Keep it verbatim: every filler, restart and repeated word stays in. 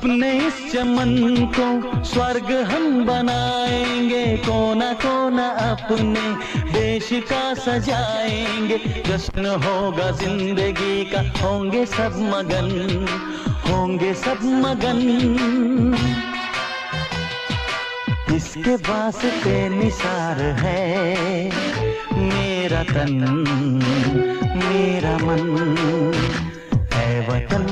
अपने इस चमन को स्वर्ग हम बनाएंगे, कोना कोना अपने देश का सजाएंगे। जश्न होगा जिंदगी का, होंगे सब मगन, होंगे सब मगन। इसके वास्ते निसार है मेरा तन, मेरा मन है वतन।